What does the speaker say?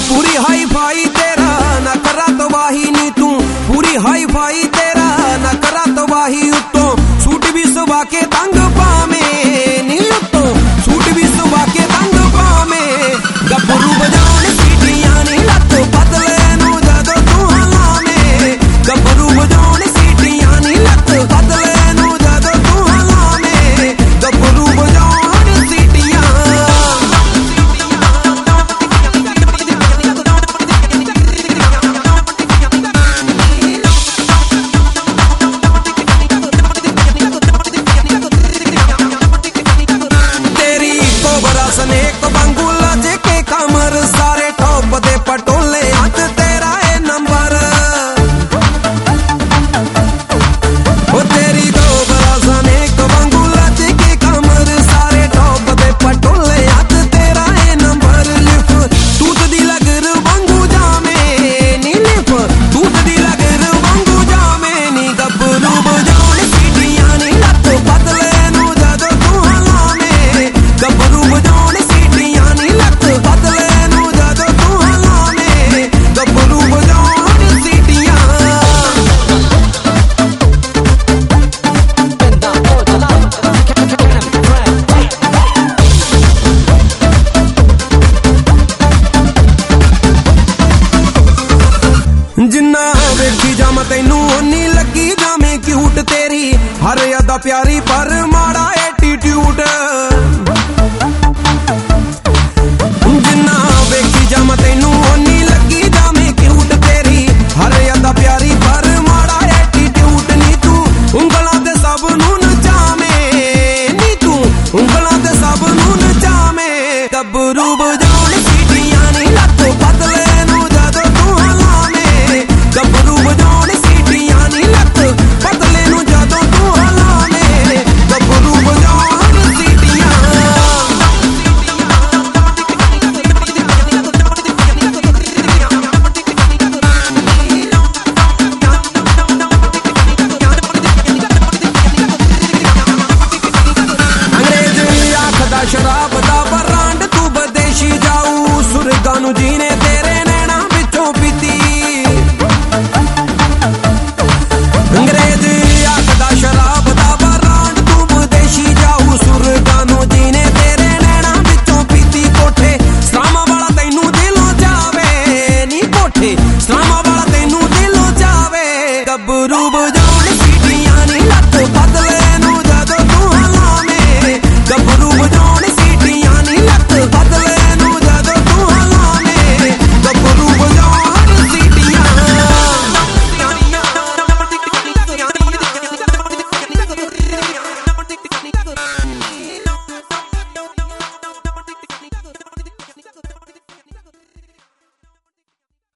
पूरी hi fi तेरा ना करा तो वाही नी तू, पूरी हाई फाई तेरा ना करा तो वाही उत्तो सूट भी सुबह के तंग पामे नी उत्तो सूट भी सुबह के तंग पामे गब्बरू बजाने सीटियां नी लत बदले नू जदो तू हलामे गब्बरू बजाने सीटियां नी लत बदले नू जदो तू हलामे गब्बरू बजाने सीटियां एक बंगुला जेके कमर सारे टॉप दे पटोले हाथ तेरा है नंबर ओ तेरी दो बरासन एक बंगुला जेके कमर सारे टॉप दे पटोले हाथ तेरा है नंबर लिफ टूट दी लगर बंगू जामे नी लिफ टूट दी लगर बंगू जामे नी गब्बरू बजाने सीटियां नी लत बदले नू जदो तू हलामे गब्बरू बजाने जिन्ना वेखी जाम तैनू ओनी लगी जामे क्यूट तेरी हर अदा प्यारी पर